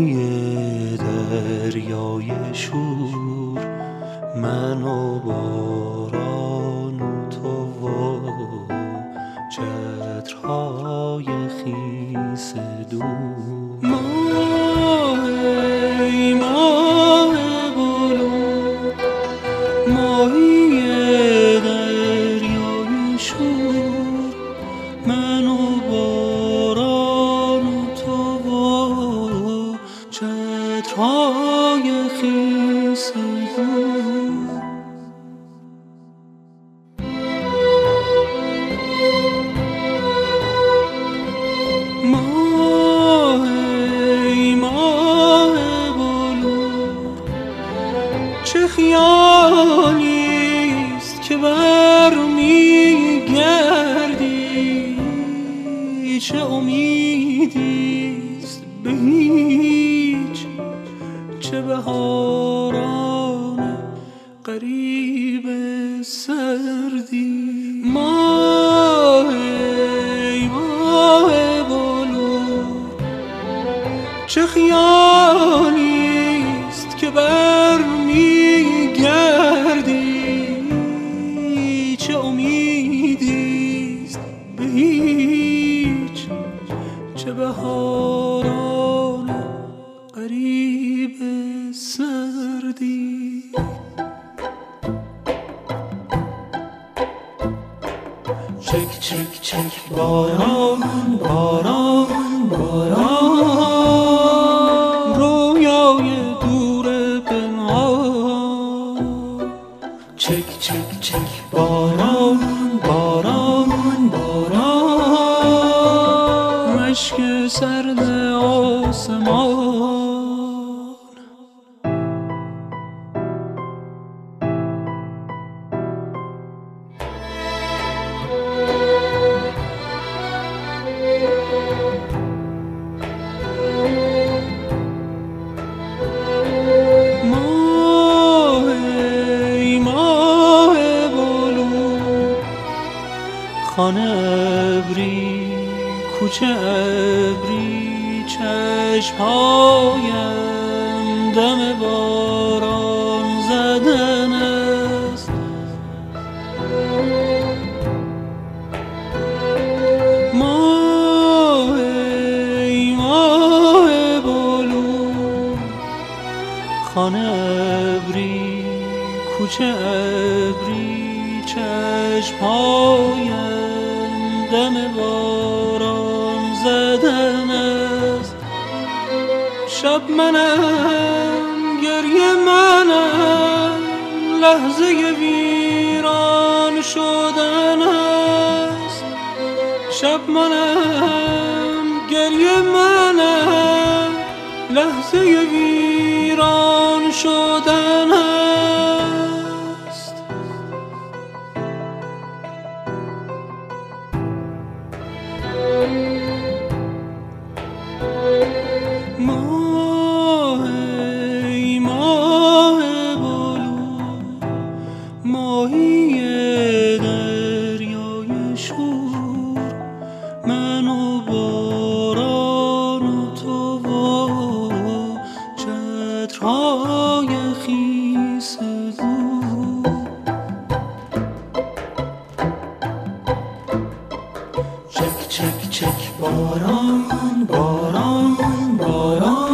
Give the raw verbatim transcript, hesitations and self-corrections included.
ماهی دریای شور، من و باران و تو و چترهای خیس دور. ماه ای ماه بلور، ماهی دریای شور، من و باران و تو و چترهای خیس دور. ماه ای ماه بلور، چه خیالیست که بر میگردی، چه امیدیست به هیچ، چه بهاران غریب سردی. ماه ای ماه بلور، چه خیالیست که بر میگردی، چه امیدیست به هیچ، چه بهاران غریب سردی. چک چک چک باران باران باران، رویای دور پنهان. چک چک چک باران باران باران، مشک سرد آسمان. ماه ای ماه بلور، خانه ابری کوچه ابری، چشمهایم دم باران زدن است. ماه ای ماه بلور، خانه ابری کوچه ابری، چشمهایم دم باران زدن است. شب منم گریه منم، لحظه ویران شدن است. شب منم گریه منم، لحظه ویران شدن است. ماه ای ماه بلور، ماهی دریای شور، من و باران و تو و چترهای خیس دور. چک چک چک باران باران باران،